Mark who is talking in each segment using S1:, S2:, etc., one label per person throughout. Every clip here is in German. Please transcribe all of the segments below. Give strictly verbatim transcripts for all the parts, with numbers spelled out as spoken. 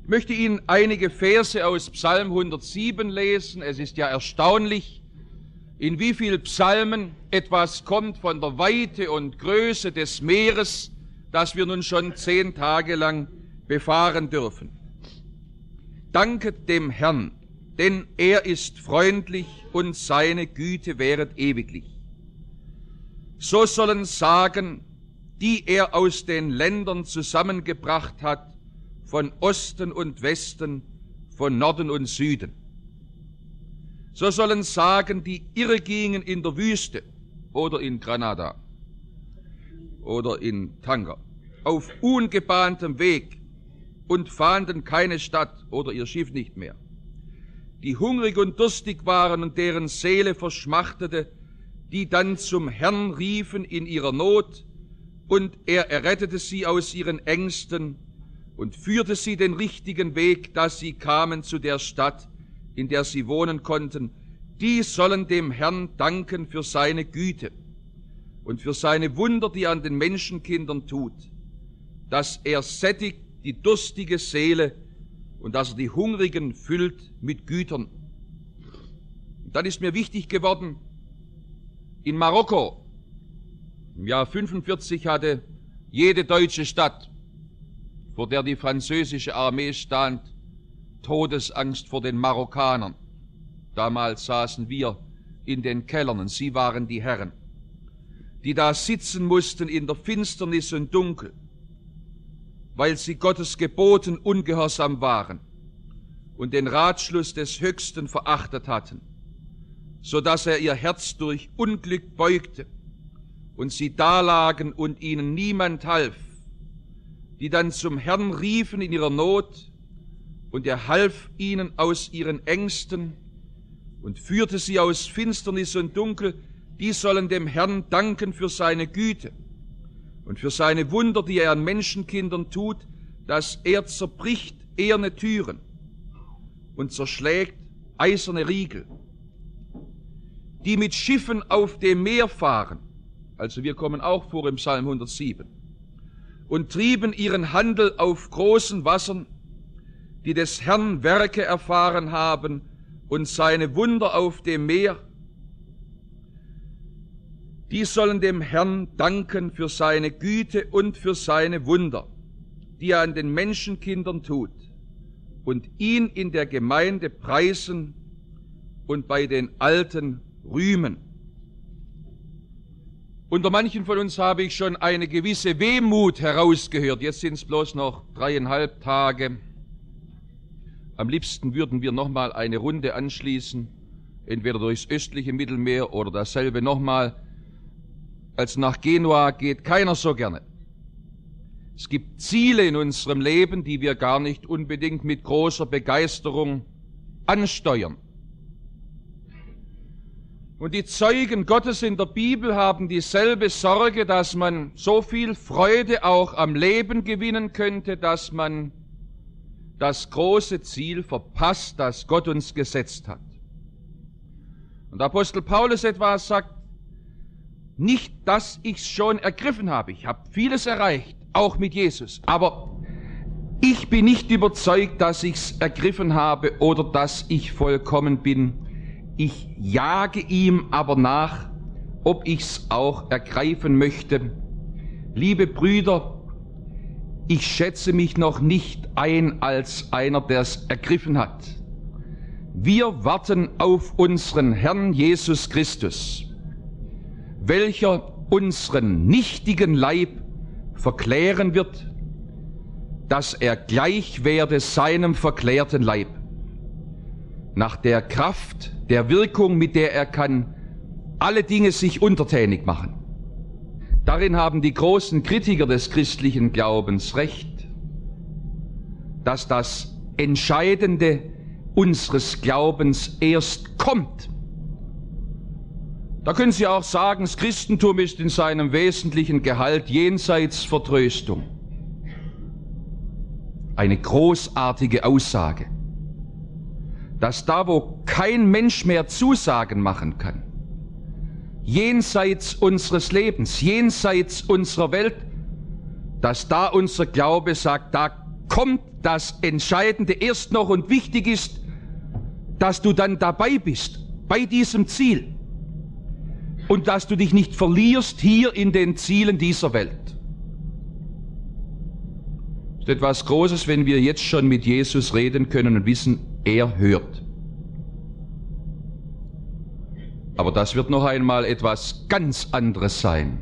S1: Ich möchte Ihnen einige Verse aus Psalm hundertsieben lesen. Es ist ja erstaunlich, in wie vielen Psalmen etwas kommt von der Weite und Größe des Meeres, das wir nun schon zehn Tage lang befahren dürfen. Danket dem Herrn, denn er ist freundlich und seine Güte währet ewiglich. So sollen sagen, die er aus den Ländern zusammengebracht hat, von Osten und Westen, von Norden und Süden. So sollen sagen, die irregingen in der Wüste oder in Granada oder in Tanger, auf ungebahntem Weg und fanden keine Stadt oder ihr Schiff nicht mehr. Die hungrig und durstig waren und deren Seele verschmachtete, die dann zum Herrn riefen in ihrer Not, und er errettete sie aus ihren Ängsten und führte sie den richtigen Weg, dass sie kamen zu der Stadt, in der sie wohnen konnten. Die sollen dem Herrn danken für seine Güte und für seine Wunder, die er an den Menschenkindern tut, dass er sättigt die durstige Seele und dass er die Hungrigen füllt mit Gütern. Und dann ist mir wichtig geworden, in Marokko, im Jahr fünfundvierzig hatte jede deutsche Stadt, vor der die französische Armee stand, Todesangst vor den Marokkanern. Damals saßen wir in den Kellern und sie waren die Herren, die da sitzen mussten in der Finsternis und Dunkel, weil sie Gottes Geboten ungehorsam waren und den Ratschluss des Höchsten verachtet hatten, so dass er ihr Herz durch Unglück beugte und sie dalagen und ihnen niemand half, die dann zum Herrn riefen in ihrer Not, und er half ihnen aus ihren Ängsten und führte sie aus Finsternis und Dunkel. Die sollen dem Herrn danken für seine Güte und für seine Wunder, die er an Menschenkindern tut, dass er zerbricht eherne Türen und zerschlägt eiserne Riegel, die mit Schiffen auf dem Meer fahren, also wir kommen auch vor im Psalm hundertsieben, und trieben ihren Handel auf großen Wassern, die des Herrn Werke erfahren haben und seine Wunder auf dem Meer. Die sollen dem Herrn danken für seine Güte und für seine Wunder, die er an den Menschenkindern tut, und ihn in der Gemeinde preisen und bei den Alten rühmen. Unter manchen von uns habe ich schon eine gewisse Wehmut herausgehört. Jetzt sind es bloß noch dreieinhalb Tage. Am liebsten würden wir nochmal eine Runde anschließen, entweder durchs östliche Mittelmeer oder dasselbe nochmal. Als nach Genua geht keiner so gerne. Es gibt Ziele in unserem Leben, die wir gar nicht unbedingt mit großer Begeisterung ansteuern. Und die Zeugen Gottes in der Bibel haben dieselbe Sorge, dass man so viel Freude auch am Leben gewinnen könnte, dass man das große Ziel verpasst, das Gott uns gesetzt hat. Und Apostel Paulus etwas sagt, nicht, dass ich's schon ergriffen habe. Ich habe vieles erreicht, auch mit Jesus. Aber ich bin nicht überzeugt, dass ich's ergriffen habe oder dass ich vollkommen bin. Ich jage ihm aber nach, ob ich's auch ergreifen möchte. Liebe Brüder, ich schätze mich noch nicht ein als einer, der's ergriffen hat. Wir warten auf unseren Herrn Jesus Christus, welcher unseren nichtigen Leib verklären wird, dass er gleich werde seinem verklärten Leib, nach der Kraft der Wirkung, mit der er kann alle Dinge sich untertänig machen. Darin haben die großen Kritiker des christlichen Glaubens recht, dass das Entscheidende unseres Glaubens erst kommt. Da können Sie auch sagen, das Christentum ist in seinem wesentlichen Gehalt jenseits Vertröstung. Eine großartige Aussage, dass da, wo kein Mensch mehr Zusagen machen kann, jenseits unseres Lebens, jenseits unserer Welt, dass da unser Glaube sagt, da kommt das Entscheidende erst noch und wichtig ist, dass du dann dabei bist, bei diesem Ziel. Und dass du dich nicht verlierst hier in den Zielen dieser Welt. Es ist etwas Großes, wenn wir jetzt schon mit Jesus reden können und wissen, er hört. Aber das wird noch einmal etwas ganz anderes sein,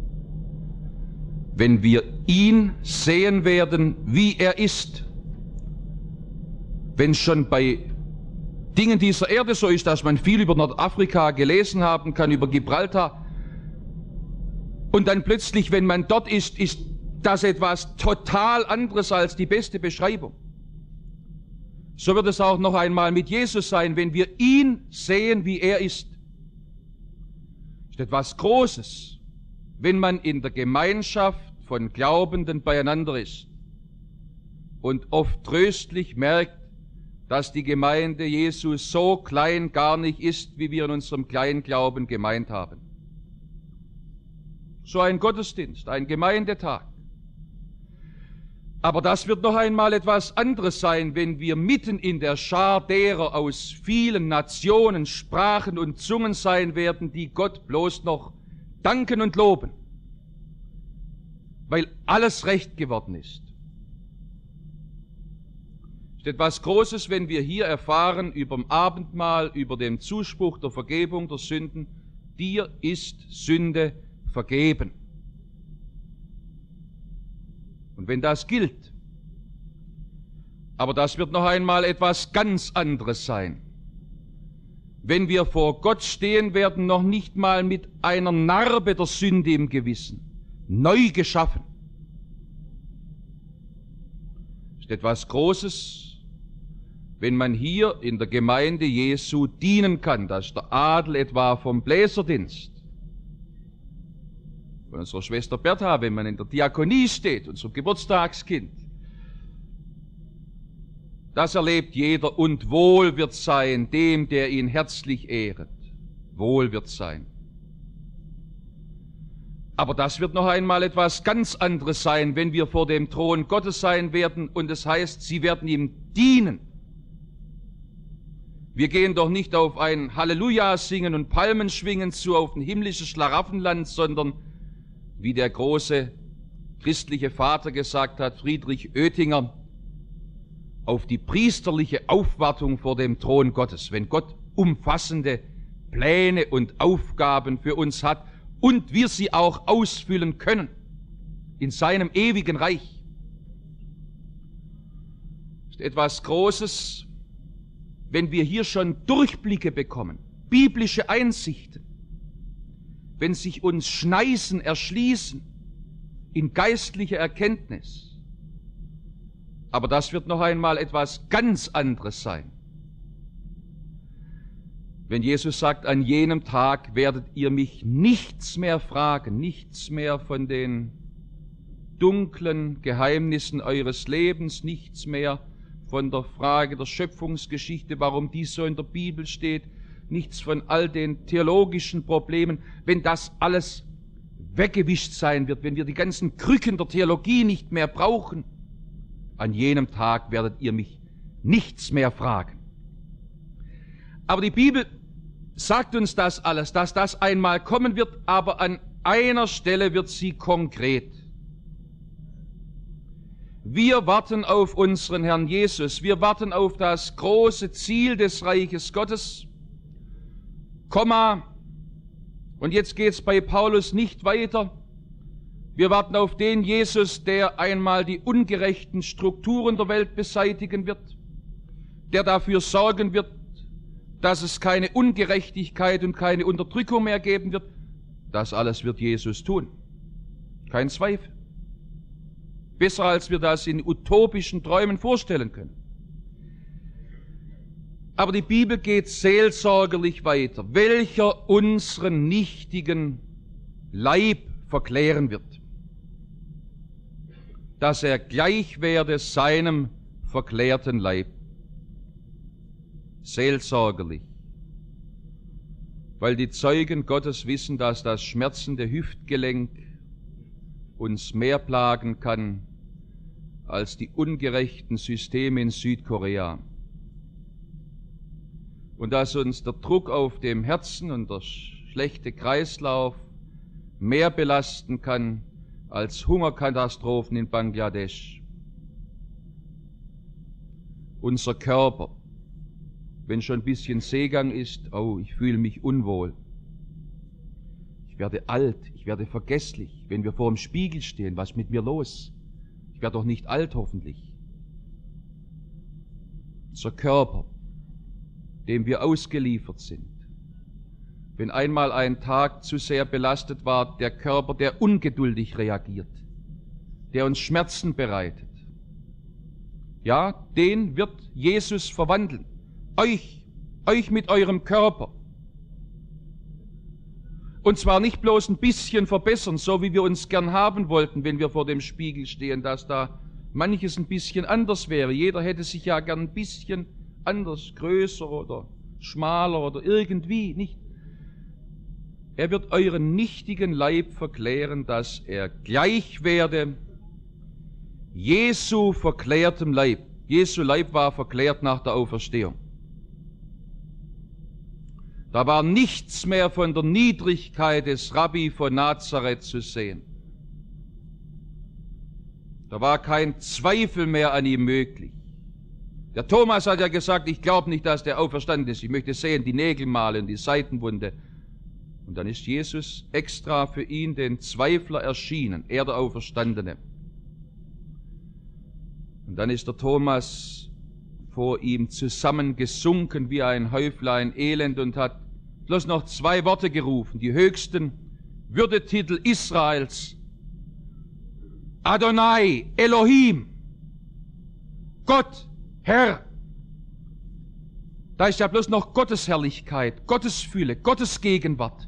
S1: wenn wir ihn sehen werden, wie er ist. Wenn es schon bei Dingen dieser Erde so ist, dass man viel über Nordafrika gelesen haben kann, über Gibraltar, und dann plötzlich, wenn man dort ist, ist das etwas total anderes als die beste Beschreibung. So wird es auch noch einmal mit Jesus sein, wenn wir ihn sehen, wie er ist. Es ist etwas Großes, wenn man in der Gemeinschaft von Glaubenden beieinander ist und oft tröstlich merkt, dass die Gemeinde Jesu so klein gar nicht ist, wie wir in unserem Kleinglauben gemeint haben. So ein Gottesdienst, ein Gemeindetag. Aber das wird noch einmal etwas anderes sein, wenn wir mitten in der Schar derer aus vielen Nationen, Sprachen und Zungen sein werden, die Gott bloß noch danken und loben, weil alles recht geworden ist. Es ist etwas Großes, wenn wir hier erfahren über dem Abendmahl, über den Zuspruch der Vergebung der Sünden, dir ist Sünde vergeben. Und wenn das gilt, aber das wird noch einmal etwas ganz anderes sein, wenn wir vor Gott stehen werden, noch nicht mal mit einer Narbe der Sünde im Gewissen, neu geschaffen. Es ist etwas Großes, wenn man hier in der Gemeinde Jesu dienen kann. Das ist der Adel etwa vom Bläserdienst. Von unserer Schwester Bertha, wenn man in der Diakonie steht, unserem Geburtstagskind. Das erlebt jeder und wohl wird sein dem, der ihn herzlich ehret. Wohl wird sein. Aber das wird noch einmal etwas ganz anderes sein, wenn wir vor dem Thron Gottes sein werden und es heißt, sie werden ihm dienen. Wir gehen doch nicht auf ein Halleluja singen und Palmen schwingen zu, auf ein himmlisches Schlaraffenland, sondern wie der große christliche Vater gesagt hat, Friedrich Oetinger, auf die priesterliche Aufwartung vor dem Thron Gottes, wenn Gott umfassende Pläne und Aufgaben für uns hat und wir sie auch ausfüllen können in seinem ewigen Reich. Das ist etwas Großes, wenn wir hier schon Durchblicke bekommen, biblische Einsichten, wenn sich uns Schneisen erschließen in geistliche Erkenntnis. Aber das wird noch einmal etwas ganz anderes sein. Wenn Jesus sagt, an jenem Tag werdet ihr mich nichts mehr fragen, nichts mehr von den dunklen Geheimnissen eures Lebens, nichts mehr von der Frage der Schöpfungsgeschichte, warum dies so in der Bibel steht, nichts von all den theologischen Problemen, wenn das alles weggewischt sein wird, wenn wir die ganzen Krücken der Theologie nicht mehr brauchen, an jenem Tag werdet ihr mich nichts mehr fragen. Aber die Bibel sagt uns das alles, dass das einmal kommen wird, aber an einer Stelle wird sie konkret. Wir warten auf unseren Herrn Jesus, wir warten auf das große Ziel des Reiches Gottes, Komma, und jetzt geht's bei Paulus nicht weiter. Wir warten auf den Jesus, der einmal die ungerechten Strukturen der Welt beseitigen wird, der dafür sorgen wird, dass es keine Ungerechtigkeit und keine Unterdrückung mehr geben wird. Das alles wird Jesus tun. Kein Zweifel. Besser, als wir das in utopischen Träumen vorstellen können. Aber die Bibel geht seelsorgerlich weiter, welcher unseren nichtigen Leib verklären wird, dass er gleich werde seinem verklärten Leib. Seelsorgerlich. Weil die Zeugen Gottes wissen, dass das schmerzende Hüftgelenk uns mehr plagen kann als die ungerechten Systeme in Südkorea. Und dass uns der Druck auf dem Herzen und der schlechte Kreislauf mehr belasten kann als Hungerkatastrophen in Bangladesch. Unser Körper, wenn schon ein bisschen Seegang ist, oh, ich fühle mich unwohl. Ich werde alt, ich werde vergesslich, wenn wir vor dem Spiegel stehen, was ist mit mir los? Ich werde doch nicht alt, hoffentlich. Unser Körper, dem wir ausgeliefert sind. Wenn einmal ein Tag zu sehr belastet war, der Körper, der ungeduldig reagiert, der uns Schmerzen bereitet. Ja, den wird Jesus verwandeln. Euch, euch mit eurem Körper. Und zwar nicht bloß ein bisschen verbessern, so wie wir uns gern haben wollten, wenn wir vor dem Spiegel stehen, dass da manches ein bisschen anders wäre. Jeder hätte sich ja gern ein bisschen anders, größer oder schmaler oder irgendwie, nicht? Er wird euren nichtigen Leib verklären, dass er gleich werde Jesu verklärtem Leib. Jesu Leib war verklärt nach der Auferstehung. Da war nichts mehr von der Niedrigkeit des Rabbi von Nazareth zu sehen. Da war kein Zweifel mehr an ihm möglich. Der Thomas hat ja gesagt, ich glaube nicht, dass der auferstanden ist. Ich möchte sehen, die Nägelmale und die Seitenwunde. Und dann ist Jesus extra für ihn, den Zweifler, erschienen, er der Auferstandene. Und dann ist der Thomas vor ihm zusammengesunken wie ein Häuflein Elend und hat bloß noch zwei Worte gerufen, die höchsten Würdetitel Israels. Adonai, Elohim, Gott, Herr. Da ist ja bloß noch Gottes Herrlichkeit, Gottes Fülle, Gottes Gegenwart,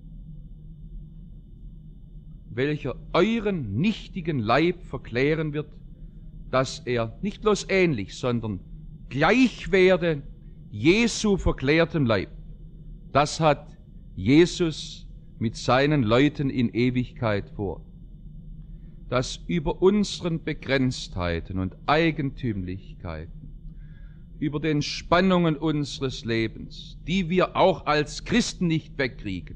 S1: welcher euren nichtigen Leib verklären wird, dass er nicht bloß ähnlich, sondern gleich werde Jesu verklärtem Leib. Das hat Jesus mit seinen Leuten in Ewigkeit vor. Dass über unseren Begrenztheiten und Eigentümlichkeiten, über den Spannungen unseres Lebens, die wir auch als Christen nicht wegkriegen.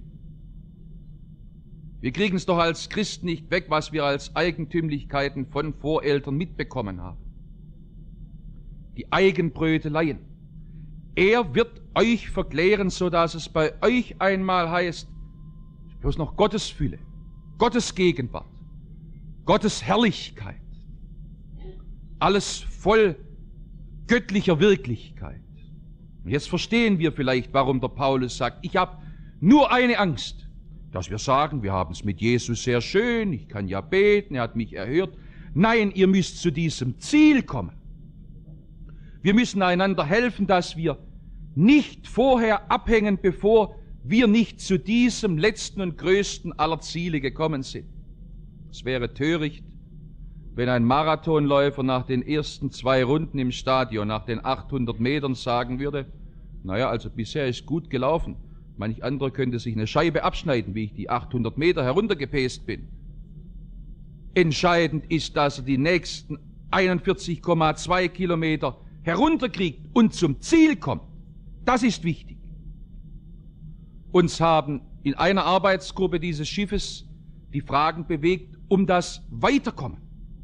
S1: Wir kriegen es doch als Christen nicht weg, was wir als Eigentümlichkeiten von Voreltern mitbekommen haben. Die Eigenbröteleien. Er wird euch verklären, so dass es bei euch einmal heißt, bloß noch Gottes Fülle, Gottes Gegenwart, Gottes Herrlichkeit. Alles voll göttlicher Wirklichkeit. Und jetzt verstehen wir vielleicht, warum der Paulus sagt, ich habe nur eine Angst, dass wir sagen, wir haben es mit Jesus sehr schön, ich kann ja beten, er hat mich erhört. Nein, ihr müsst zu diesem Ziel kommen. Wir müssen einander helfen, dass wir nicht vorher abhängen, bevor wir nicht zu diesem letzten und größten aller Ziele gekommen sind. Es wäre töricht, wenn ein Marathonläufer nach den ersten zwei Runden im Stadion, nach den achthundert Metern sagen würde, naja, also bisher ist gut gelaufen. Manch anderer könnte sich eine Scheibe abschneiden, wie ich die achthundert Meter heruntergepäst bin. Entscheidend ist, dass er die nächsten einundvierzig Komma zwei Kilometer herunterkriegt und zum Ziel kommt. Das ist wichtig. Uns haben in einer Arbeitsgruppe dieses Schiffes die Fragen bewegt, um das Weiterkommen.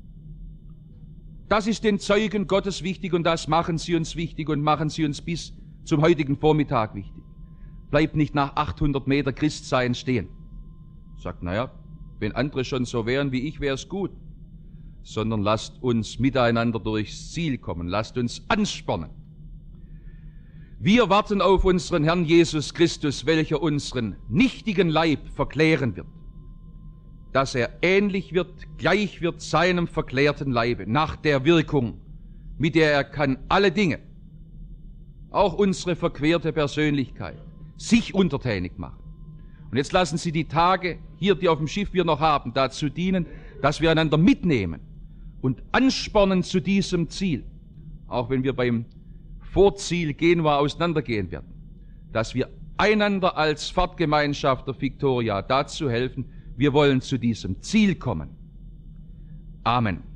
S1: Das ist den Zeugen Gottes wichtig und das machen sie uns wichtig und machen sie uns bis zum heutigen Vormittag wichtig. Bleibt nicht nach achthundert Meter Christsein stehen. Sagt, naja, wenn andere schon so wären wie ich, wäre es gut. Sondern lasst uns miteinander durchs Ziel kommen. Lasst uns anspornen. Wir warten auf unseren Herrn Jesus Christus, welcher unseren nichtigen Leib verklären wird. Dass er ähnlich wird, gleich wird seinem verklärten Leibe, nach der Wirkung, mit der er kann alle Dinge, auch unsere verquerte Persönlichkeit, sich untertänig machen. Und jetzt lassen Sie die Tage hier, die auf dem Schiff wir noch haben, dazu dienen, dass wir einander mitnehmen und anspornen zu diesem Ziel, auch wenn wir beim Vorziel Genua auseinandergehen werden, dass wir einander als Fahrtgemeinschaft der Victoria dazu helfen, wir wollen zu diesem Ziel kommen. Amen.